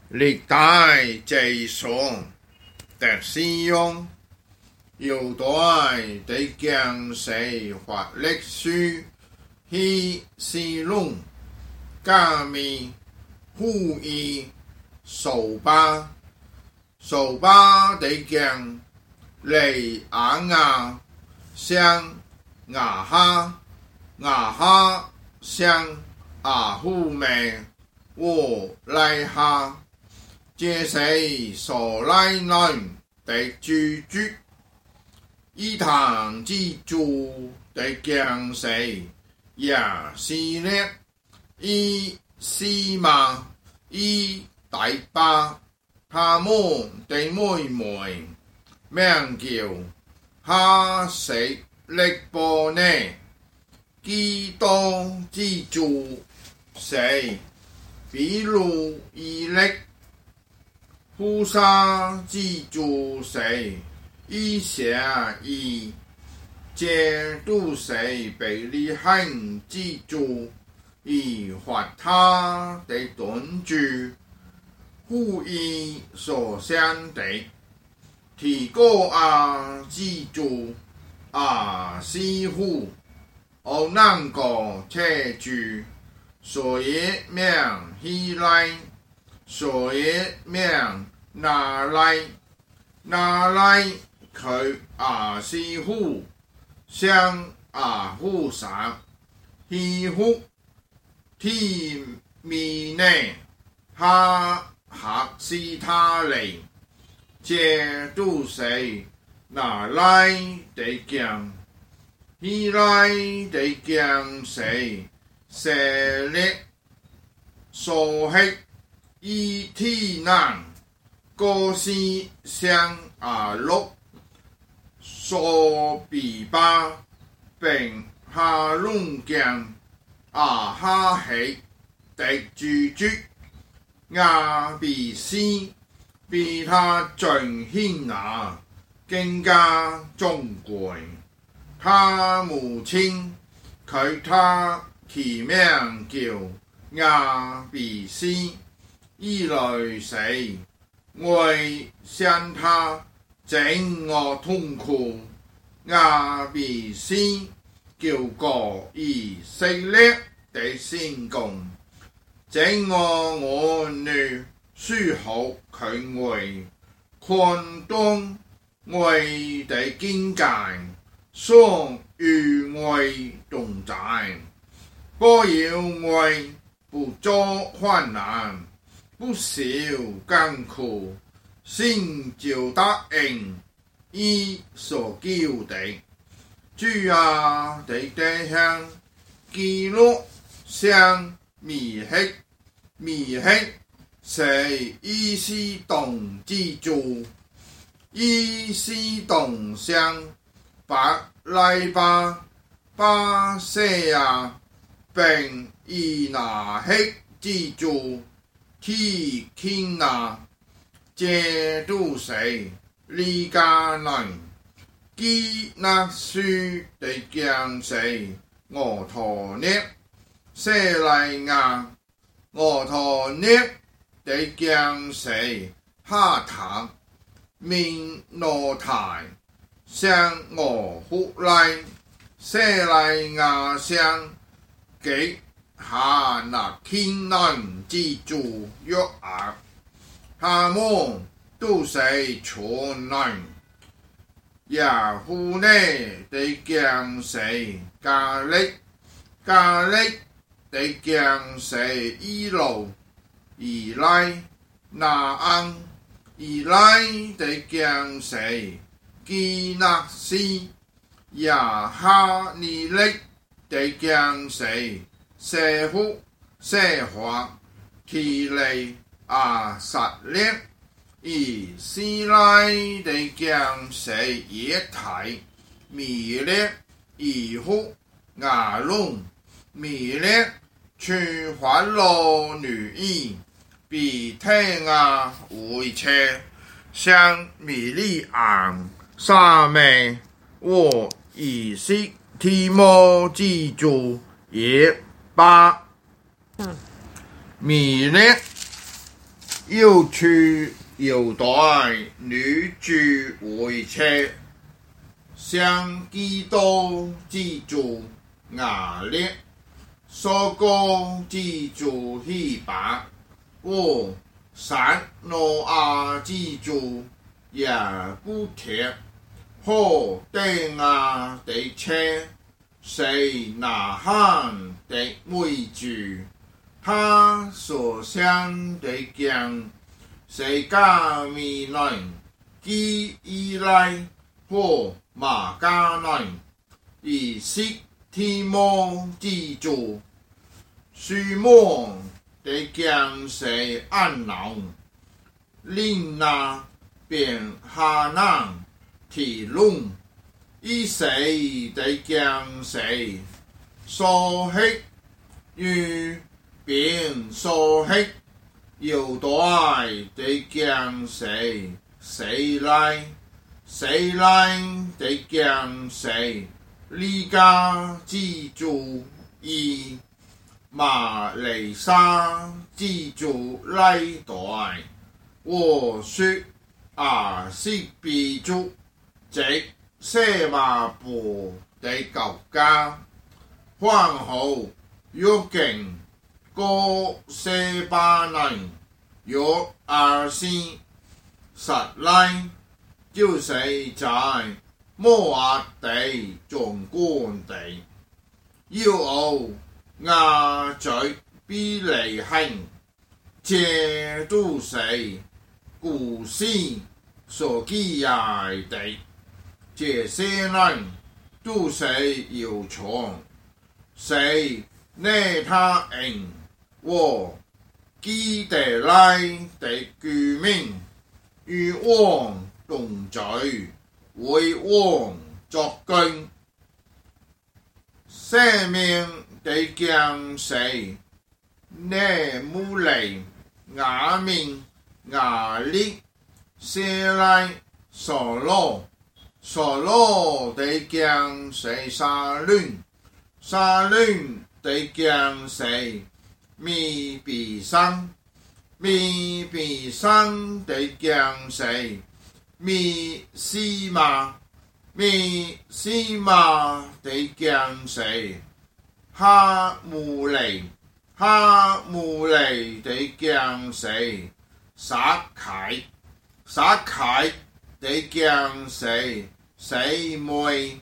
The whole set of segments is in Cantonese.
历代祭上的使用，有待的将士法历书去使用，加密呼吁手巴的将利亚向亚哈向阿户梅我来哈。这是所来人的居住，一堂之主的将士也是呢，以西马以大巴，他们的妹妹名叫哈色力波呢，基督之主是比如以力。菩萨之主是以下以这都是被利汉之主以发他的短住，呼吁所相的提高之主师傅，我能够车住，所以命起来。所以命拿来佢師傅向夫上欺負天面呢哈斯他利，這都是拿來的將起來的將是射力所吃。以天南各是向六所比巴並下龍江哈起的住住比斯比他盡顯更加尊貴，他母親他其名叫比斯。以來死，為向他整我痛苦，比斯叫過以色列的先公，整我女書好佢為寬東為的經濟，雙與為同在，不要為不作患難。不少艱苦，先照答應，以所叫的主的地向記錄上迷黑是伊斯洞之主，伊斯洞上白來巴西並以拿黑之主。天傾這都是利加人基納書的將士俄陀涅舍利亞，俄陀涅的將士哈塔面羅台向俄弗拉舍利亞向幾哈那天人之主約押，他們都是全人。亞夫呢的將士加力的將士以路以拉拿恩以拉的將士基納斯亞哈尼力的將士。社福社華提利撒列以斯拉的將士也提米列以呼亞隆米列去法羅女兒比聽為車向米利昂撒美我以西提摩之主也。米列要娶犹大女主为妻，向基督之主雅列，所过之主希伯，我撒诺亚之主也不贴，或定亚的车，谁拿汉的为主？他所想的讲，谁家米内基以来或马家内，以色提摩之主，苏摩的讲谁安老，令那便哈南提龙，以谁的讲谁所黑与。便所黑犹大的讲谁，谁来的讲谁，离家之主以马利沙之主来代，我说是比主这些马步的国家，皇后约敬。哥西巴人有20实来，就是在摩押地纵观地，有亞嘴比利亨，這都是古時所記載的，這些人都是有傳，是內他人。我基地來的居民與王同罪，為王作供，赦免的將士，內穆利、亞明、亞力、謝來、所羅的將士沙倫的將士。米比山的將士，米西馬的將士，哈姆利的將士，撒凱的將士，四妹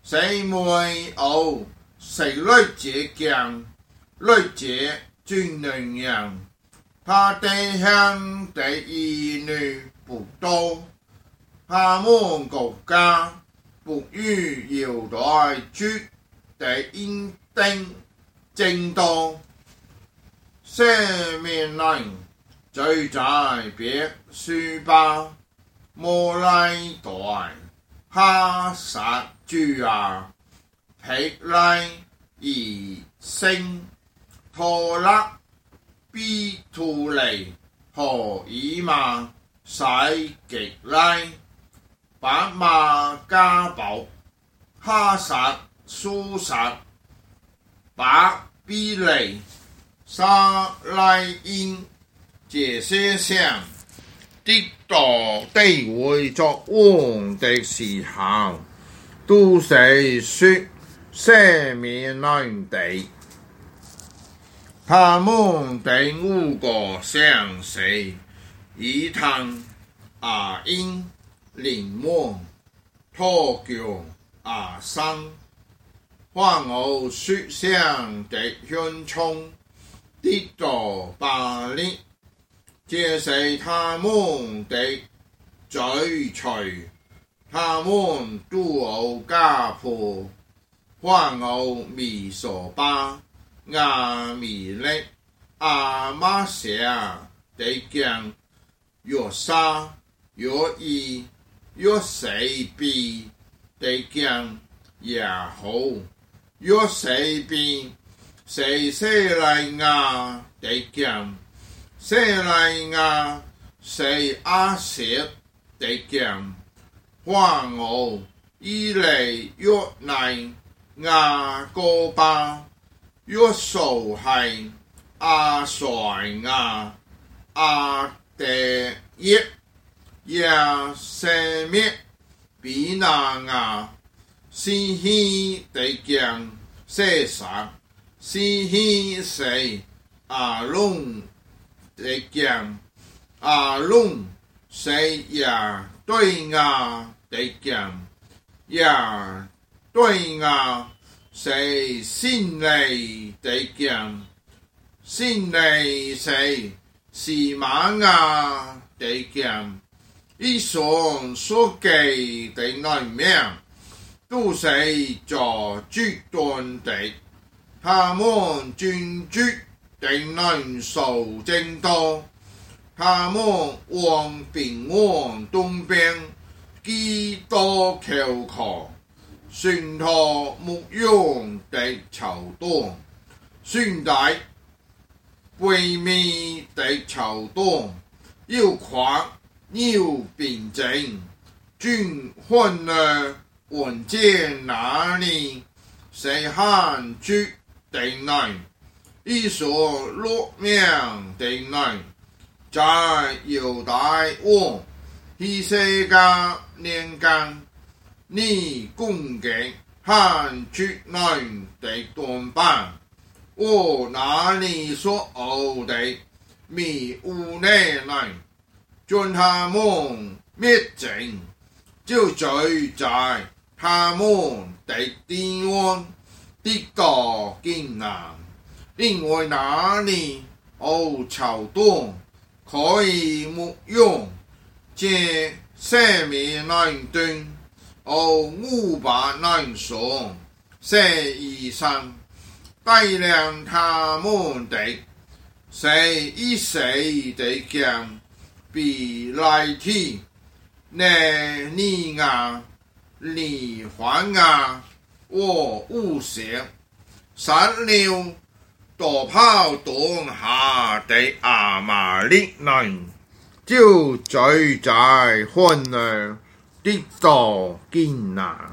奧，誰來這將來這尊能人，他地向的兒女不多，他們國家不與猶大族的因定爭鬥，赦免人聚在別書巴，摩拉代哈撒主亞，皮拉以星。托勒比圖利和以馬洗極拉，白馬加寶哈撒蘇撒，巴比利沙拉因，這些像跌倒地位作王的時候，都是說赦免人的。他們的5個相識，以坦、阿因、林莫、托腳、阿生，還有雪上的현衝，跌到巴力，這是他們的罪罪，他們都有家譜，還有米索巴。亞米勒、亞瑪謝的將，約沙、約伊、約西比的將，也好，約西比是西萊亞的將，西萊亞是亞設的將，還有以利約乃亞哥巴。約素係亞塞亞、亞业，也生灭比那啊，是希地将世上，是希谁阿龙地将阿龙谁也对啊地将也对啊。谁信你地将，信你谁是马啊地将，一双所给的内命，都谁做主断的，他们君主的人数正多，他们往平往东边，几多口渴。宣托牧羊的朝党，宣大背面的朝党，要狂要辩证，军混了文件哪里？谁汉主的内？一所落命的内，在犹大王，以色列年间。你供给汉出来的短板，我哪里所有的迷雾内来，将他们灭尽，就聚在他们的地方的高境南，因为哪里有朝党可以牧用，这生命难断。500难双，谁以上带领他们的，谁以谁的将比来替，你啊，你还啊，我无邪，36多跑东下的阿玛力人，就聚在混了。的道经啊。